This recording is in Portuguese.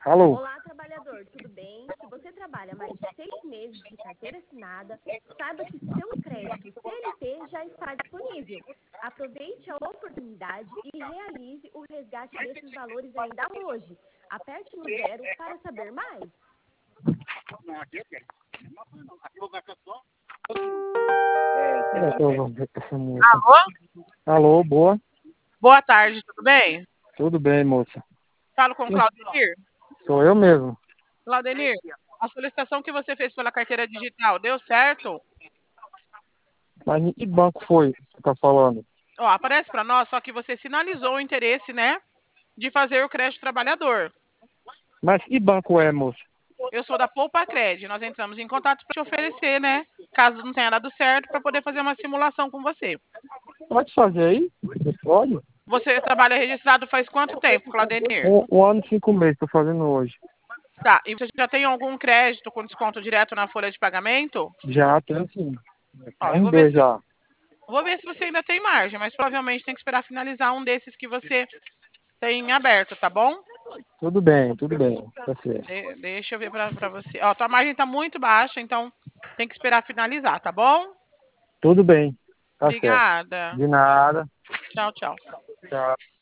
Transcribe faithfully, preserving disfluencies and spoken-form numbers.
Alô? Olá, trabalhador, tudo bem? Se você trabalha mais de seis meses de carteira assinada, saiba que seu crédito C L T já está disponível. Aproveite a oportunidade e realize o resgate desses valores ainda hoje. Aperte no zero para saber mais. É, eu vou ver essa moça. Alô? Alô, boa? Boa tarde, tudo bem? Tudo bem, moça? Falo com o Claudenir. Sou eu mesmo. Claudenir, a solicitação que você fez pela carteira digital deu certo? Mas em que banco foi que você tá falando? Ó, aparece para nós, só que você sinalizou o interesse, né, de fazer o crédito trabalhador. Mas que banco é, moça? Eu sou da Poupa Cred, nós entramos em contato para te oferecer, né, caso não tenha dado certo, para poder fazer uma simulação com você. Pode fazer aí? Você pode? Você trabalha registrado faz quanto tempo, Claudenir? Um, um ano e cinco meses, tô fazendo hoje. Tá, e você já tem algum crédito com desconto direto na folha de pagamento? Já tenho sim. Ó, eu vou ver R D se, já. vou ver se você ainda tem margem, mas provavelmente tem que esperar finalizar um desses que você tem aberto, tá bom? Tudo bem, tudo bem. Tá certo. De- deixa eu ver pra, pra você. Ó, tua margem tá muito baixa, então tem que esperar finalizar, tá bom? Tudo bem. Tá certo. Obrigada. De nada. Tchau, tchau. Tchau.